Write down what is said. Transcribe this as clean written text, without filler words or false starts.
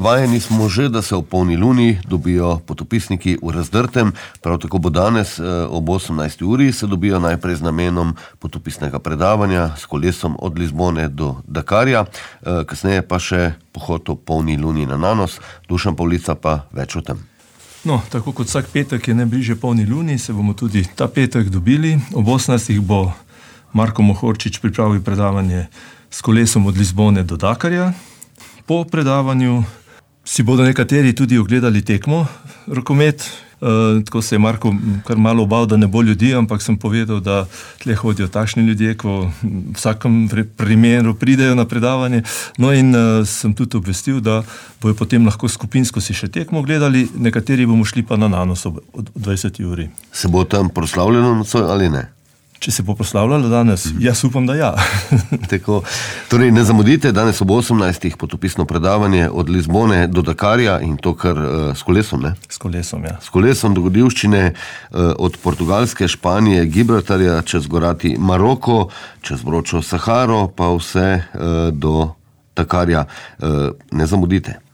Vajeni smo že, da se ob polni luni dobijo potopisniki v Razdrtem, prav tako bo danes ob 18. uri se dobijo najprej z namenom potopisnega predavanja s kolesom od Lizbone do Dakarja, kasneje pa še pohod ob polni luni na Nanos. Dušan Pavlica pa več o tem. No, tako kot vsak petek je najbližje polni luni, se bomo tudi ta petek dobili. Ob 18. bo Marko Mohorčič pripravil predavanje s kolesom od Lizbone do Dakarja. Po predavanju si bodo nekateri tudi ogledali tekmo rokomet. Tako se je Marko kar malo obal, da ne bo ljudi, ampak sem povedal, da tle hodijo takšni ljudje, ko v vsakem primeru pridejo na predavanje. No in sem tudi obvestil, da bojo potem lahko skupinsko si še tekmo gledali, nekateri bomo šli pa na Nanos ob 20. uri. Se bo tam proslavljeno nocoj ali ne? Če se bo proslavljalo danes, jaz upam, da ja. Tako, torej ne zamudite danes ob 18. potopisno predavanje od Lizbone do Dakarja in to kar s kolesom, ne? S kolesom, ja. S kolesom dogodivščine od Portugalske, Španije, Gibraltarja, čez gorati Maroko, čez vročo Saharo, pa vse do Dakarja. Ne zamudite.